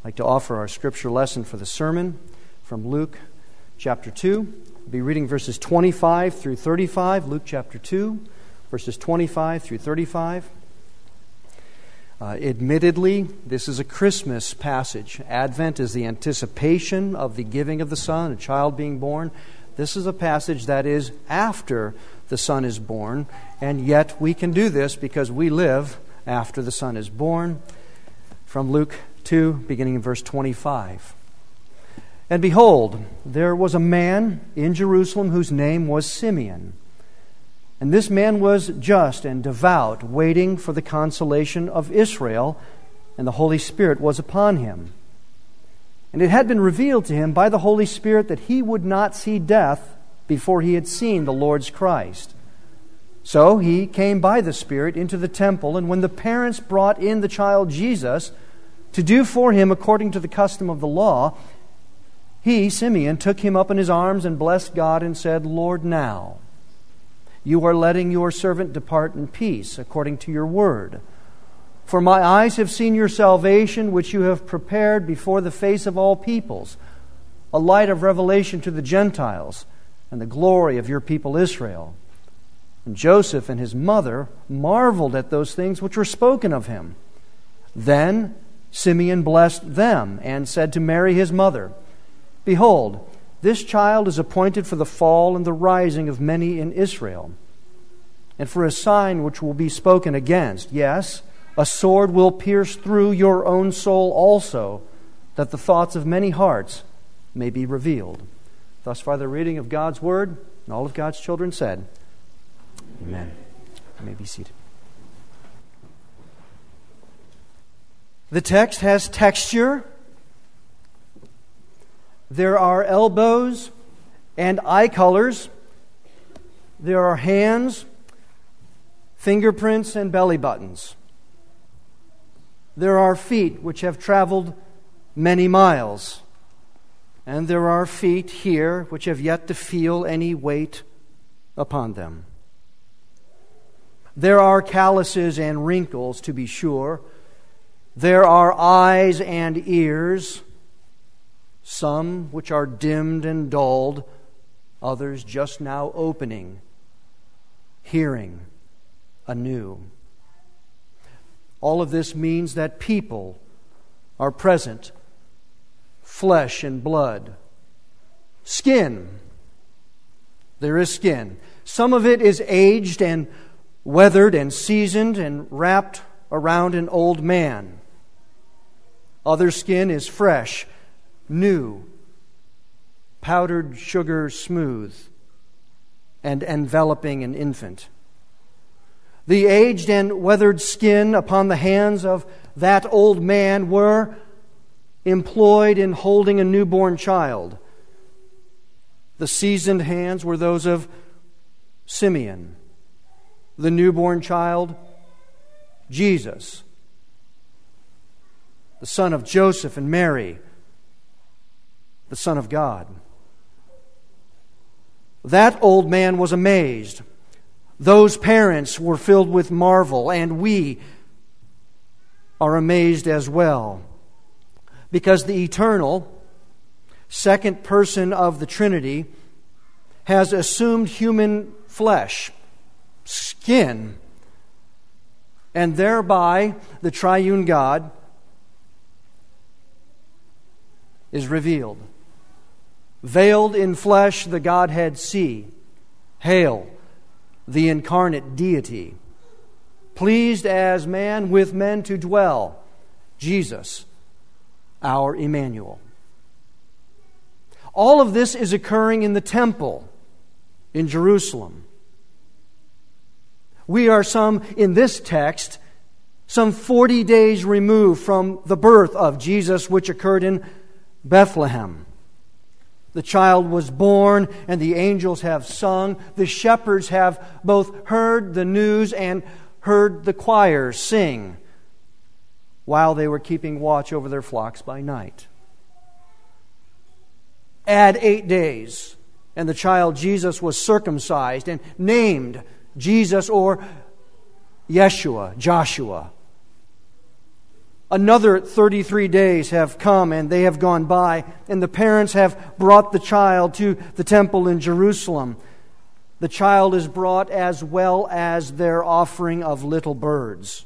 I'd like to offer our scripture lesson for the sermon from Luke chapter 2. We'll be reading verses 25 through 35. Luke chapter 2, verses 25 through 35. Admittedly, this is a Christmas passage. Advent is the anticipation of the giving of the Son, a child being born. This is a passage that is after the Son is born, and yet we can do this because we live after the Son is born. From Luke 2, beginning in verse 25. And behold, there was a man in Jerusalem whose name was Simeon. And this man was just and devout, waiting for the consolation of Israel, and the Holy Spirit was upon him. And it had been revealed to him by the Holy Spirit that he would not see death before he had seen the Lord's Christ. So he came by the Spirit into the temple, and when the parents brought in the child Jesus to do for him according to the custom of the law, he, Simeon, took him up in his arms and blessed God and said, Lord, now you are letting your servant depart in peace according to your word. For my eyes have seen your salvation, which you have prepared before the face of all peoples, a light of revelation to the Gentiles, and the glory of your people Israel. And Joseph and his mother marveled at those things which were spoken of him. Then Simeon blessed them and said to Mary his mother, Behold, this child is appointed for the fall and the rising of many in Israel, and for a sign which will be spoken against. Yes, a sword will pierce through your own soul also, that the thoughts of many hearts may be revealed. Thus far the reading of God's Word, and all of God's children said, Amen. You may be seated. The text has texture. There are elbows and eye colors. There are hands, fingerprints, and belly buttons. There are feet which have traveled many miles. And there are feet here which have yet to feel any weight upon them. There are calluses and wrinkles, to be sure. There are eyes and ears, some which are dimmed and dulled, others just now opening, hearing anew. All of this means that people are present, flesh and blood. Skin. There is skin. Some of it is aged and weathered and seasoned and wrapped around an old man. Other skin is fresh, new, powdered sugar smooth, and enveloping an infant. The aged and weathered skin upon the hands of that old man were employed in holding a newborn child. The seasoned hands were those of Simeon. The newborn child, Jesus, the son of Joseph and Mary, the Son of God. That old man was amazed. Those parents were filled with marvel, and we are amazed as well. Because the eternal, second person of the Trinity has assumed human flesh, skin, and thereby the triune God is revealed. Veiled in flesh, the Godhead see. Hail, the incarnate deity. Pleased as man with men to dwell, Jesus, our Emmanuel. All of this is occurring in the temple in Jerusalem. We are in this text, some 40 days removed from the birth of Jesus, which occurred in Bethlehem. The child was born, and the angels have sung. The shepherds have both heard the news and heard the choirs sing while they were keeping watch over their flocks by night. Add 8 days, and the child Jesus was circumcised and named Jesus or Yeshua, Joshua. Another 33 days have come and they have gone by, and the parents have brought the child to the temple in Jerusalem. The child is brought as well as their offering of little birds.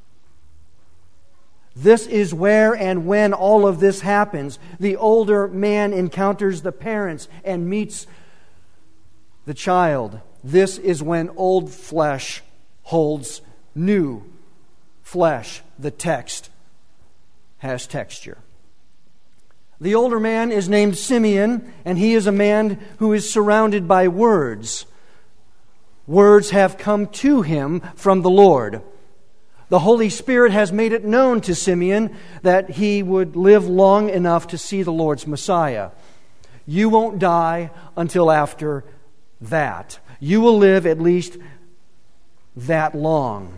This is where and when all of this happens. The older man encounters the parents and meets the child. This is when old flesh holds new flesh. The text has texture. The older man is named Simeon, and he is a man who is surrounded by words. Words have come to him from the Lord. The Holy Spirit has made it known to Simeon that he would live long enough to see the Lord's Messiah. You won't die until after that. You will live at least that long.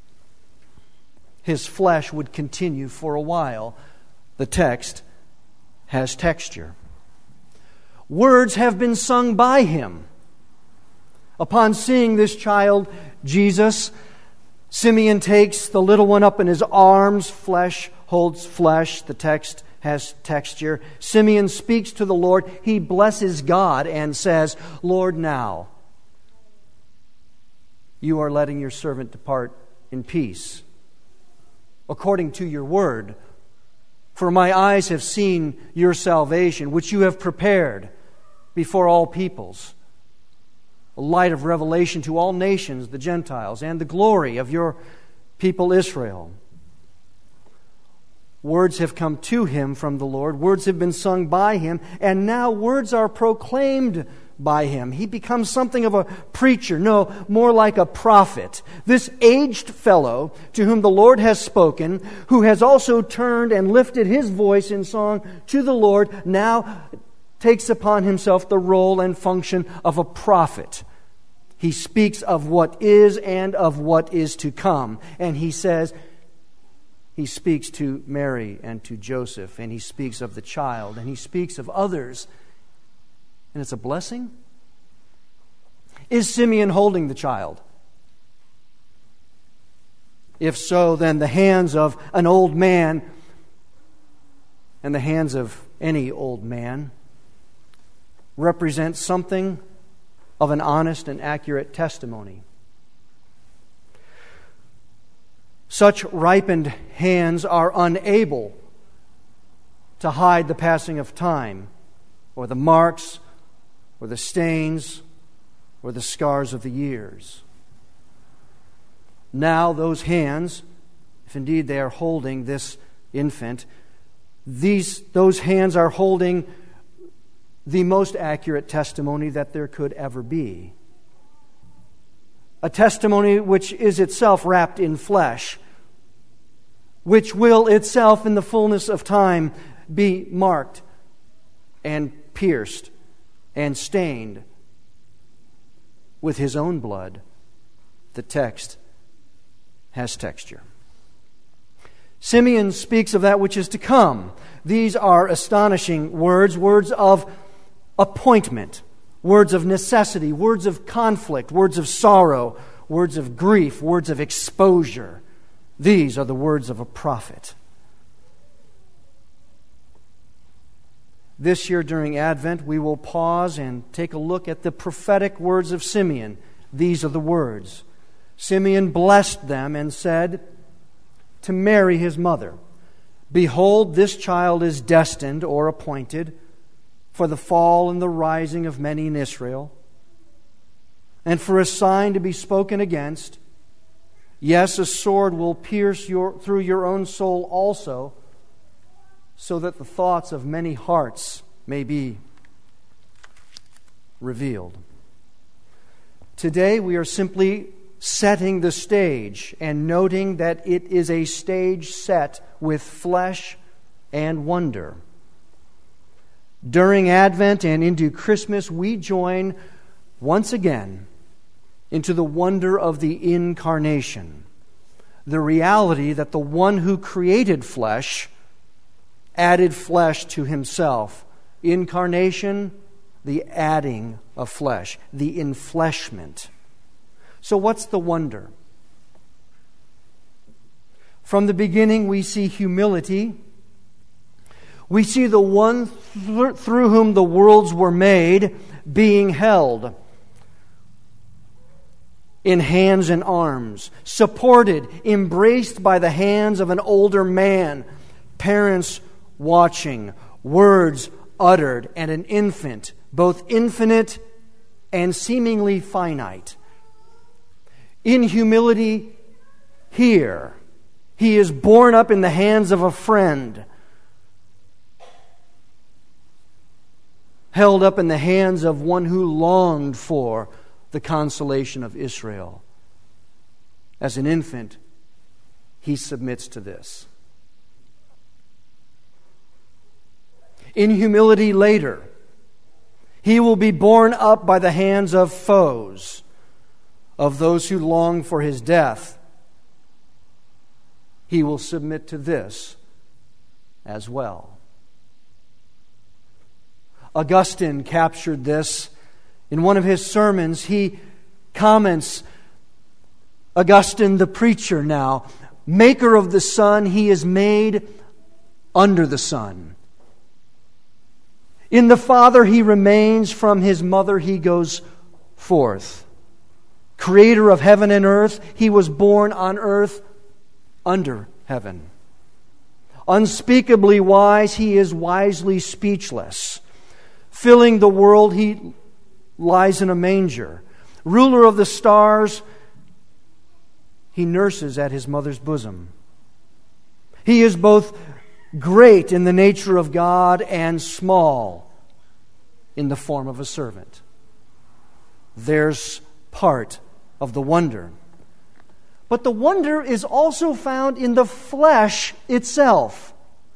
His flesh would continue for a while. The text has texture. Words have been sung by him. Upon seeing this child, Jesus, Simeon takes the little one up in his arms. Flesh holds flesh. The text has texture. Simeon speaks to the Lord. He blesses God and says, Lord, now you are letting your servant depart in peace, according to your word. For my eyes have seen your salvation, which you have prepared before all peoples, a light of revelation to all nations, the Gentiles, and the glory of your people Israel. Words have come to him from the Lord. Words have been sung by him, and now words are proclaimed by him. He becomes something of a preacher, no, more like a prophet. This aged fellow to whom the Lord has spoken, who has also turned and lifted his voice in song to the Lord, now takes upon himself the role and function of a prophet. He speaks of what is and of what is to come. And he says, he speaks to Mary and to Joseph, and he speaks of the child, and he speaks of others. And it's a blessing? Is Simeon holding the child? If so, then the hands of an old man and the hands of any old man represent something of an honest and accurate testimony. Such ripened hands are unable to hide the passing of time, or the marks, or the stains, or the scars of the years. Now those hands, if indeed they are holding this infant, those hands are holding the most accurate testimony that there could ever be. A testimony which is itself wrapped in flesh, which will itself in the fullness of time be marked and pierced and stained with his own blood. The text has texture. Simeon speaks of that which is to come. These are astonishing words, words of appointment, words of necessity, words of conflict, words of sorrow, words of grief, words of exposure. These are the words of a prophet. This year during Advent, we will pause and take a look at the prophetic words of Simeon. These are the words. Simeon blessed them and said to Mary, his mother, "Behold, this child is destined," or appointed, "for the fall and the rising of many in Israel, and for a sign to be spoken against. Yes, a sword will pierce through your own soul also, so that the thoughts of many hearts may be revealed." Today we are simply setting the stage and noting that it is a stage set with flesh and wonder. During Advent and into Christmas, we join once again into the wonder of the incarnation, the reality that the one who created flesh added flesh to himself. Incarnation, the adding of flesh, the enfleshment. So what's the wonder? From the beginning, we see humility. We see the one through whom the worlds were made being held in hands and arms, supported, embraced by the hands of an older man, parents watching, words uttered, and an infant, both infinite and seemingly finite. In humility here, he is borne up in the hands of a friend, held up in the hands of one who longed for the consolation of Israel. As an infant, he submits to this. In humility later, he will be borne up by the hands of foes, of those who long for his death. He will submit to this as well. Augustine captured this in one of his sermons. He comments, Augustine the preacher now, maker of the sun, he is made under the sun. In the Father he remains, from his mother he goes forth. Creator of heaven and earth, he was born on earth under heaven. Unspeakably wise, he is wisely speechless. Filling the world, he lies in a manger. Ruler of the stars, he nurses at his mother's bosom. He is both great in the nature of God and small in the form of a servant. There's part of the wonder. But the wonder is also found in the flesh itself.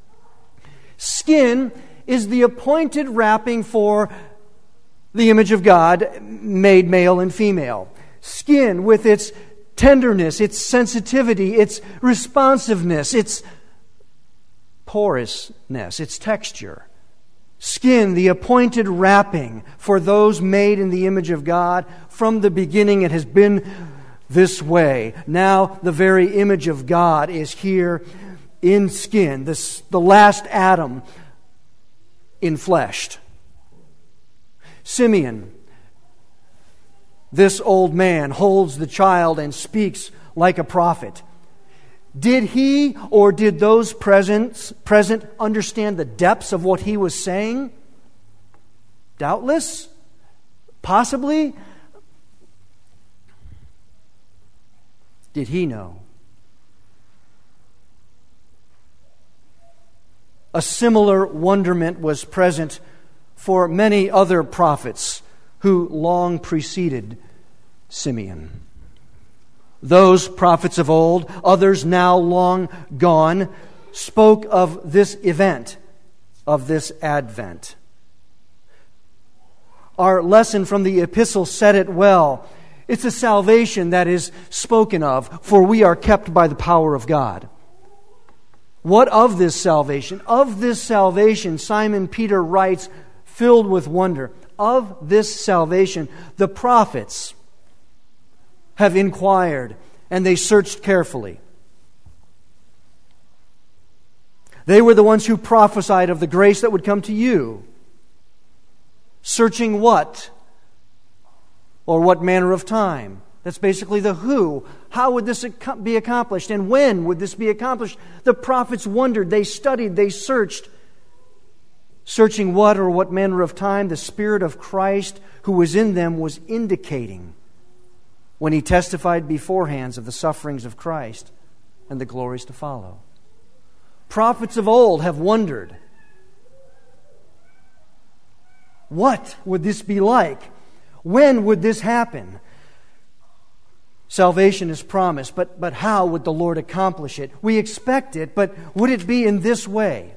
Skin is the appointed wrapping for the image of God, made male and female. Skin, with its tenderness, its sensitivity, its responsiveness, its porousness, its texture. Skin, the appointed wrapping for those made in the image of God. From the beginning it has been this way. Now the very image of God is here in skin, the last Adam infleshed. Simeon, this old man, holds the child and speaks like a prophet. Did he or did those present understand the depths of what he was saying? Doubtless. Possibly. Did he know? A similar wonderment was present for many other prophets who long preceded Simeon. Those prophets of old, others now long gone, spoke of this event, of this advent. Our lesson from the epistle said it well. It's a salvation that is spoken of, for we are kept by the power of God. What of this salvation? Of this salvation, Simon Peter writes, filled with wonder, of this salvation, the prophets have inquired, and they searched carefully. They were the ones who prophesied of the grace that would come to you. Searching what? Or what manner of time? That's basically the who. How would this be accomplished? And when would this be accomplished? The prophets wondered, they studied, they searched. Searching what or what manner of time the Spirit of Christ who was in them was indicating when He testified beforehand of the sufferings of Christ and the glories to follow. Prophets of old have wondered, what would this be like? When would this happen? Salvation is promised, but how would the Lord accomplish it? We expect it, but would it be in this way?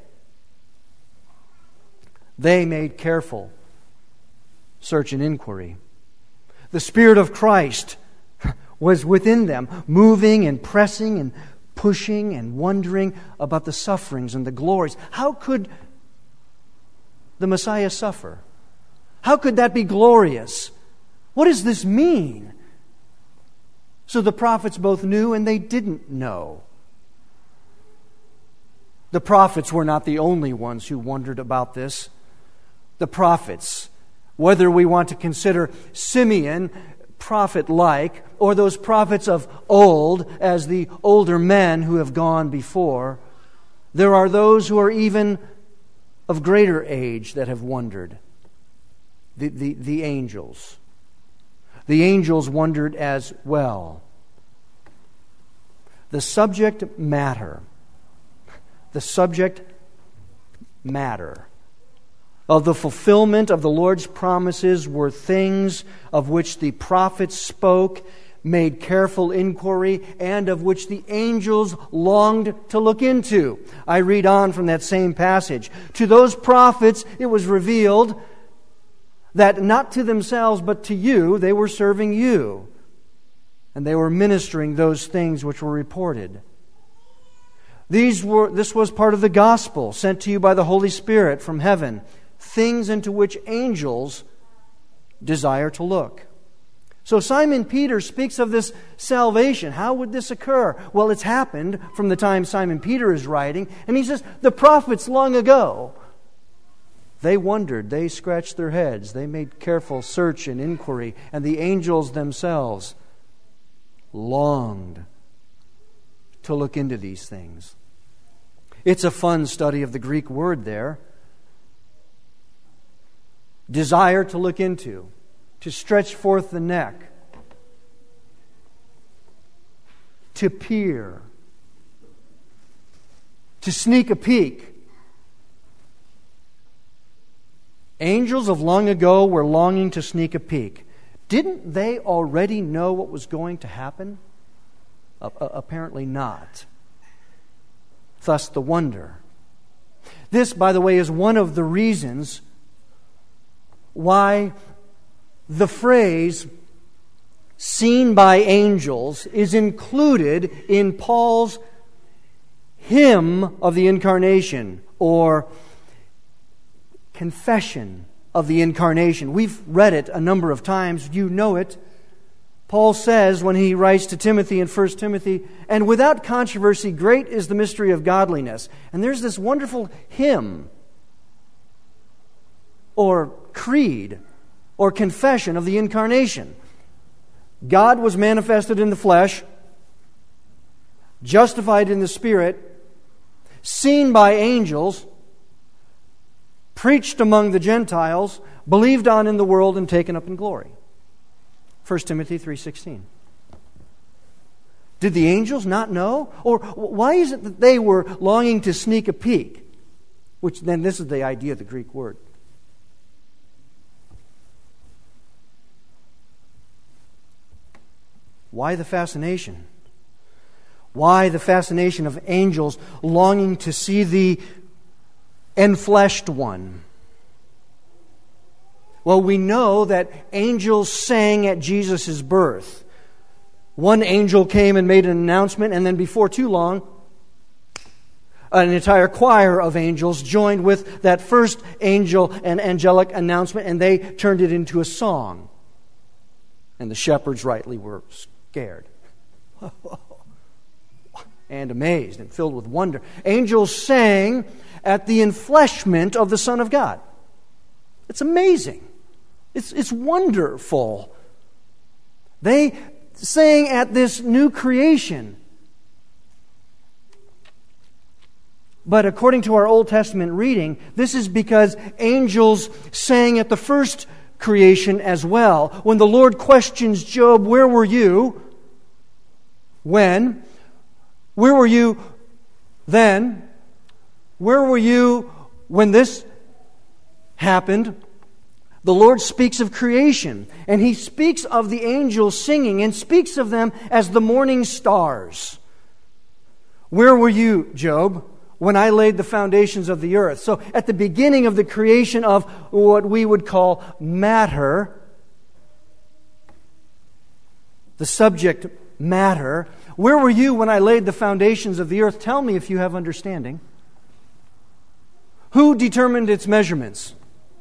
They made careful search and inquiry. The Spirit of Christ was within them, moving and pressing and pushing and wondering about the sufferings and the glories. How could the Messiah suffer? How could that be glorious? What does this mean? So the prophets both knew and they didn't know. The prophets were not the only ones who wondered about this. The prophets, whether we want to consider Simeon prophet-like, or those prophets of old as the older men who have gone before, there are those who are even of greater age that have wondered. The angels. The angels wondered as well. The subject matter of the fulfillment of the Lord's promises were things of which the prophets spoke, made careful inquiry, and of which the angels longed to look into. I read on from that same passage. To those prophets it was revealed that not to themselves but to you they were serving you, and they were ministering those things which were reported. This was part of the gospel sent to you by the Holy Spirit from heaven, things into which angels desire to look. So Simon Peter speaks of this salvation. How would this occur? Well, it's happened from the time Simon Peter is writing, and he says, the prophets long ago, they wondered, they scratched their heads, they made careful search and inquiry, and the angels themselves longed to look into these things. It's a fun study of the Greek word there. Desire to look into, to stretch forth the neck, to peer, to sneak a peek. Angels of long ago were longing to sneak a peek. Didn't they already know what was going to happen? Apparently not. Thus the wonder. This, by the way, is one of the reasons why the phrase seen by angels is included in Paul's hymn of the Incarnation, or confession of the Incarnation. We've read it a number of times. You know it. Paul says when he writes to Timothy in 1 Timothy, and without controversy, great is the mystery of godliness. And there's this wonderful hymn or creed or confession of the Incarnation. God was manifested in the flesh, justified in the Spirit, seen by angels, preached among the Gentiles, believed on in the world, and taken up in glory. 1 Timothy 3:16. Did the angels not know? Or why is it that they were longing to sneak a peek? Which then, this is the idea of the Greek word. Why the fascination? Why the fascination of angels longing to see the enfleshed one? Well, we know that angels sang at Jesus' birth. One angel came and made an announcement, and then before too long, an entire choir of angels joined with that first angel and angelic announcement, and they turned it into a song. And the shepherds rightly were scared and amazed and filled with wonder. Angels sang at the enfleshment of the Son of God. It's amazing. It's wonderful. They sang at this new creation. But according to our Old Testament reading, this is because angels sang at the first creation as well. When the Lord questions Job, where were you? When? Where were you then? Where were you when this happened? The Lord speaks of creation, and He speaks of the angels singing, and speaks of them as the morning stars. Where were you, Job, when I laid the foundations of the earth? So at the beginning of the creation of what we would call matter, the subject matter, where were you when I laid the foundations of the earth? Tell me if you have understanding. Who determined its measurements?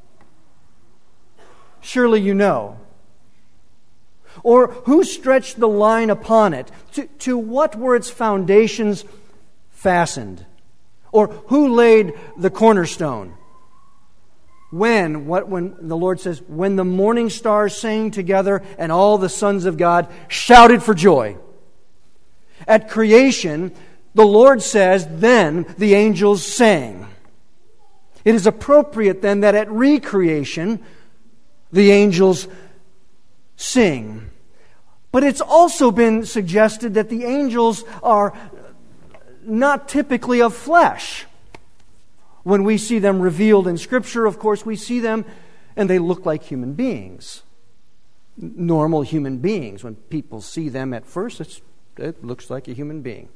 Surely you know. Or who stretched the line upon it? To what were its foundations fastened? Or who laid the cornerstone? When the Lord says, when the morning stars sang together and all the sons of God shouted for joy. At creation, the Lord says, then the angels sang. It is appropriate then that at recreation, the angels sing. But it's also been suggested that the angels are not typically of flesh. When we see them revealed in Scripture, of course, we see them and they look like human beings. Normal human beings. When people see them at first, it looks like a human being.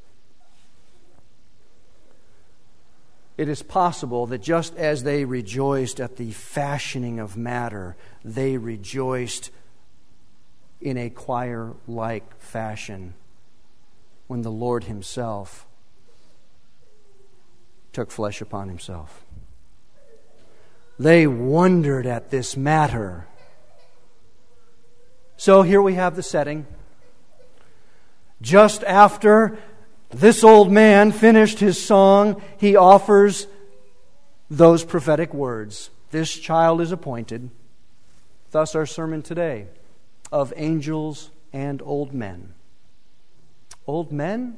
It is possible that just as they rejoiced at the fashioning of matter, they rejoiced in a choir-like fashion when the Lord Himself took flesh upon Himself. They wondered at this matter. So here we have the setting. Just after this old man finished his song, he offers those prophetic words. This child is appointed. Thus our sermon today, of angels and old men. Old men?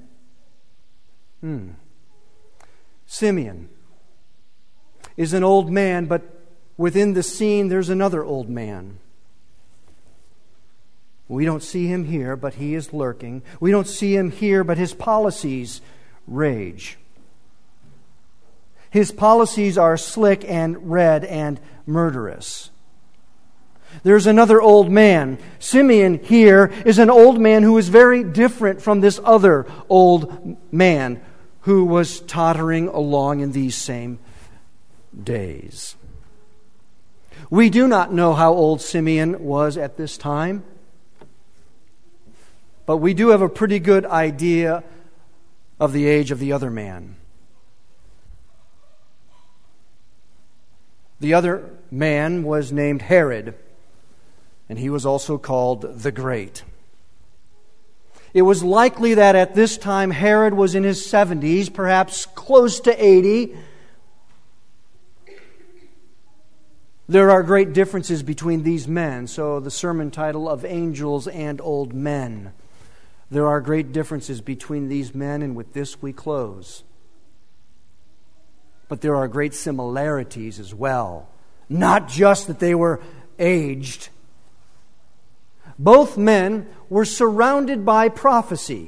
Simeon is an old man, but within the scene there's another old man. We don't see him here, but he is lurking. We don't see him here, but his policies rage. His policies are slick and red and murderous. There's another old man. Simeon here is an old man who is very different from this other old man who was tottering along in these same days. We do not know how old Simeon was at this time, but we do have a pretty good idea of the age of the other man. The other man was named Herod, and he was also called the Great. It was likely that at this time Herod was in his 70s, perhaps close to 80. There are great differences between these men, so the sermon title of Angels and Old Men. There are great differences between these men, and with this we close. But there are great similarities as well. Not just that they were aged. Both men were surrounded by prophecy.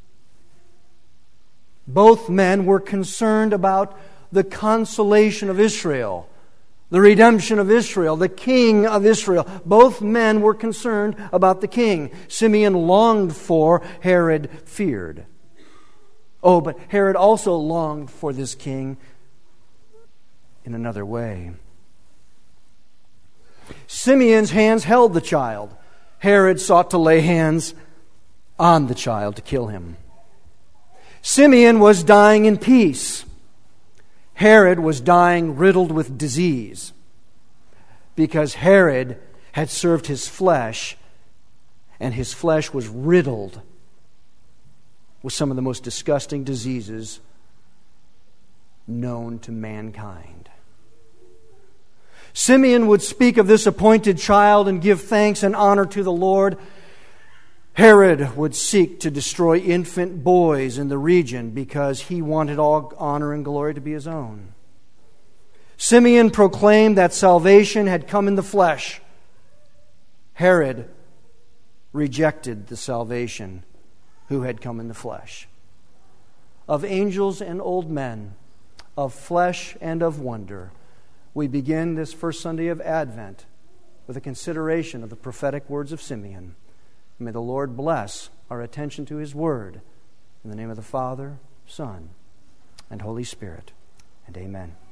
Both men were concerned about the consolation of Israel, the redemption of Israel, the king of Israel. Both men were concerned about the king. Simeon longed for, Herod feared. Oh, but Herod also longed for this king in another way. Simeon's hands held the child. Herod sought to lay hands on the child to kill him. Simeon was dying in peace. Herod was dying riddled with disease because Herod had served his flesh, and his flesh was riddled with some of the most disgusting diseases known to mankind. Simeon would speak of this appointed child and give thanks and honor to the Lord. Herod would seek to destroy infant boys in the region because he wanted all honor and glory to be his own. Simeon proclaimed that salvation had come in the flesh. Herod rejected the salvation who had come in the flesh. Of angels and old men, of flesh and of wonder, we begin this first Sunday of Advent with a consideration of the prophetic words of Simeon. May the Lord bless our attention to His Word. In the name of the Father, Son, and Holy Spirit. And amen.